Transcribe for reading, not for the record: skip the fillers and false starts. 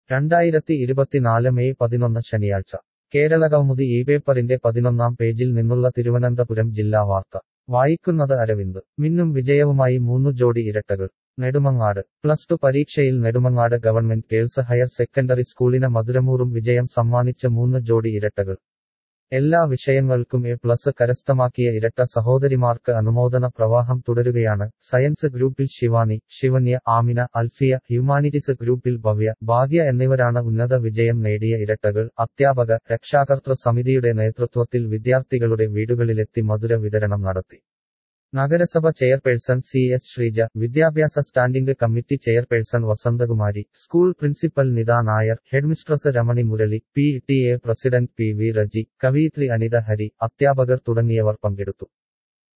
2024 May 11 ശനിയാഴ്ച കേരളകൗമുദി പേപ്പറിന്റെ 11-ാം പേജിൽ നിന്നുള്ള തിരുവനന്തപുരം ജില്ലാ വാർത്ത വായിക്കുന്നത് അരവിന്ദ് മിന്നും വിജയവുമായി 3 ജോഡി ഇരട്ടകൾ നെടുമങ്ങാട് പ്ലസ് ടു പരീക്ഷയിൽ Nedumangad government girls higher secondary സ്കൂളിന് മധുരമൂറും വിജയം സമ്മാനിച്ച 3 ജോഡി ഇരട്ടകൾ എല്ലാ വിഷയങ്ങൾക്കും എ+ കരസ്ഥമാക്കിയ ഇരട്ട സഹോദരിമാർക്ക് അനുമോദന പ്രവാഹം തുടരുകയാണ് സയൻസ് ഗ്രൂപ്പിൽ ശിവാനി ശിവന്യ ആമിന അൽഫിയ ഹ്യൂമാനിറ്റീസ് ഗ്രൂപ്പിൽ ഭവ്യ ഭാഗ്യ എന്നിവരാണ് ഉന്നത വിജയം നേടിയ ഇരട്ടകൾ അധ്യാപക രക്ഷാകർതൃ സമിതിയുടെ നേതൃത്വത്തിൽ വിദ്യാർത്ഥികളുടെ വീടുകളിലെത്തി മധുര വിതരണം നടത്തി നഗരസഭ ചെയർപേഴ്സൺ CS ശ്രീജ വിദ്യാഭ്യാസ standing committee chairperson Vasanthakumari school principal Nitha Nair headmistress Ramani Murali PTA president PV Reji കവയിത്രി അനിത ഹരി അധ്യാപകർ തുടങ്ങിയവർ പങ്കെടുത്തു